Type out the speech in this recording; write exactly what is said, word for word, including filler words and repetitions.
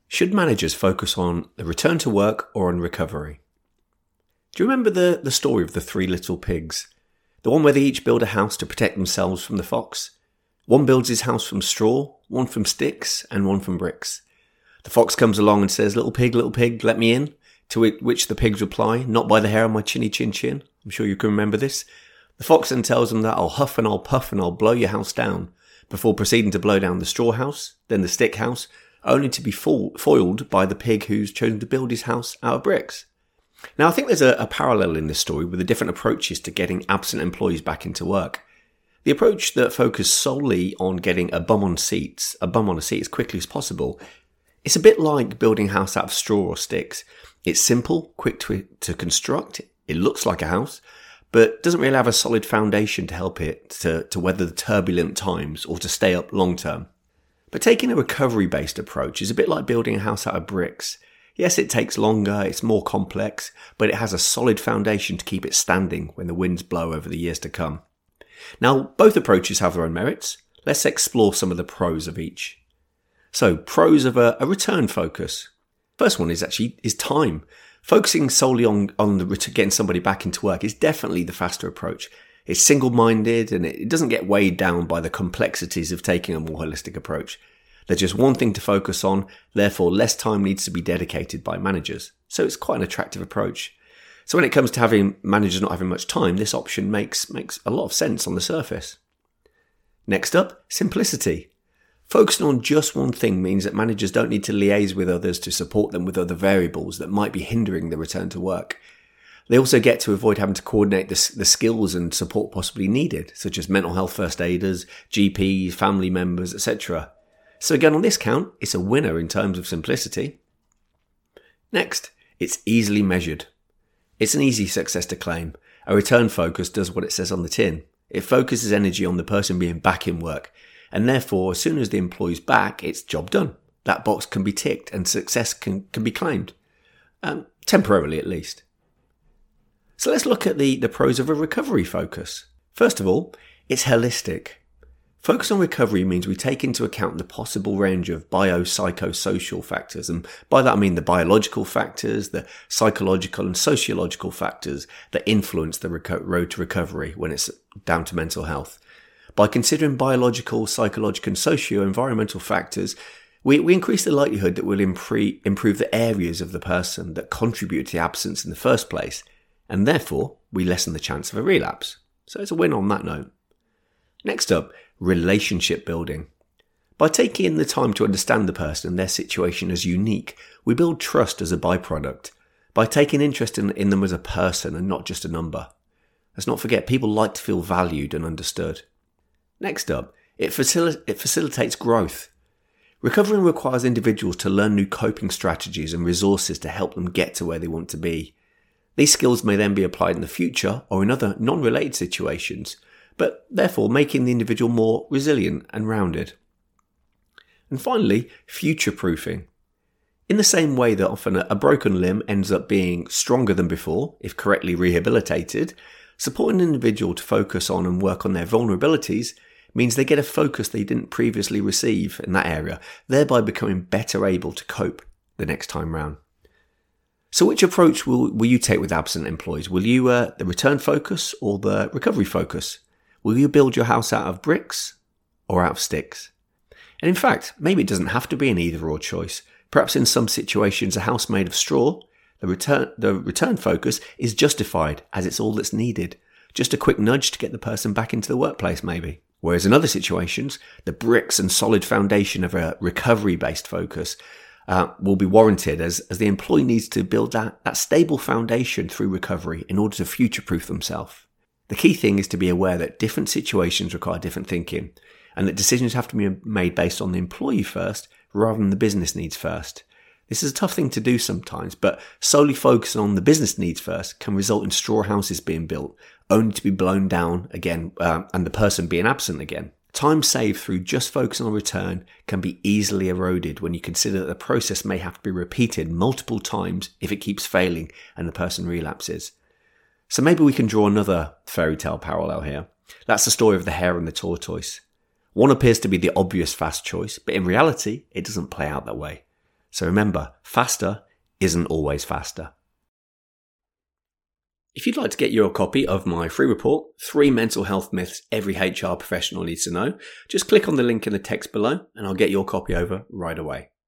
Should managers focus on the return to work or on recovery? Do you remember the, the story of the three little pigs? The one where they each build a house to protect themselves from the fox? One builds his house from straw, one from sticks, and one from bricks. The fox comes along and says, "Little pig, little pig, let me in." To which the pigs reply, "Not by the hair on my chinny chin chin." I'm sure you can remember this. The fox then tells them that I'll huff and I'll puff and I'll blow your house down, before proceeding to blow down the straw house, then the stick house, only to be fo- foiled by the pig who's chosen to build his house out of bricks. Now, I think there's a, a parallel in this story with the different approaches to getting absent employees back into work. The approach that focused solely on getting a bum on seats, a bum on a seat as quickly as possible, it's a bit like building a house out of straw or sticks. It's simple, quick to, to construct, it looks like a house, but doesn't really have a solid foundation to help it to, to weather the turbulent times or to stay up long term. But taking a recovery-based approach is a bit like building a house out of bricks. Yes, it takes longer, it's more complex, but it has a solid foundation to keep it standing when the winds blow over the years to come. Now, both approaches have their own merits. Let's explore some of the pros of each. So, pros of a, a return focus. First one is actually is time. Focusing solely on, on the getting somebody back into work is definitely the faster approach. It's single-minded and it doesn't get weighed down by the complexities of taking a more holistic approach. There's just one thing to focus on, therefore less time needs to be dedicated by managers. So it's quite an attractive approach. So when it comes to having managers not having much time, this option makes, makes a lot of sense on the surface. Next up, simplicity. Focusing on just one thing means that managers don't need to liaise with others to support them with other variables that might be hindering the return to work. They also get to avoid having to coordinate the, the skills and support possibly needed, such as mental health first aiders, G Ps, family members, et cetera. So again, on this count, it's a winner in terms of simplicity. Next, it's easily measured. It's an easy success to claim. A return focus does what it says on the tin. It focuses energy on the person being back in work. And therefore, as soon as the employee's back, it's job done. That box can be ticked and success can, can be claimed. Um, temporarily, at least. So let's look at the, the pros of a recovery focus. First of all, it's holistic. Focus on recovery means we take into account the possible range of biopsychosocial factors. And by that I mean the biological factors, the psychological and sociological factors that influence the reco- road to recovery when it's down to mental health. By considering biological, psychological and socio-environmental factors, we, we increase the likelihood that we'll impre- improve the areas of the person that contribute to the absence in the first place, and therefore we lessen the chance of a relapse. So it's a win on that note. Next up, relationship building. By taking in the time to understand the person and their situation as unique, we build trust as a byproduct. By taking interest in, in them as a person and not just a number. Let's not forget, people like to feel valued and understood. Next up, it, facil- it facilitates growth. Recovering requires individuals to learn new coping strategies and resources to help them get to where they want to be. These skills may then be applied in the future or in other non-related situations, but therefore making the individual more resilient and rounded. And finally, future-proofing. In the same way that often a broken limb ends up being stronger than before, if correctly rehabilitated, supporting an individual to focus on and work on their vulnerabilities means they get a focus they didn't previously receive in that area, thereby becoming better able to cope the next time round. So which approach will, will you take with absent employees? Will you uh, the return focus or the recovery focus? Will you build your house out of bricks or out of sticks? And in fact, maybe it doesn't have to be an either or choice. Perhaps in some situations, a house made of straw, the return, the return focus is justified as it's all that's needed. Just a quick nudge to get the person back into the workplace maybe. Whereas in other situations, the bricks and solid foundation of a recovery-based focus uh, will be warranted as, as the employee needs to build that, that stable foundation through recovery in order to future-proof themselves. The key thing is to be aware that different situations require different thinking and that decisions have to be made based on the employee first rather than the business needs first. This is a tough thing to do sometimes, but solely focusing on the business needs first can result in straw houses being built, only to be blown down again uh, and the person being absent again. Time saved through just focusing on return can be easily eroded when you consider that the process may have to be repeated multiple times if it keeps failing and the person relapses. So maybe we can draw another fairy tale parallel here. That's the story of the hare and the tortoise. One appears to be the obvious fast choice, but in reality, it doesn't play out that way. So remember, faster isn't always faster. If you'd like to get your copy of my free report, Three Mental Health Myths Every H R Professional Needs to Know, just click on the link in the text below and I'll get your copy over right away.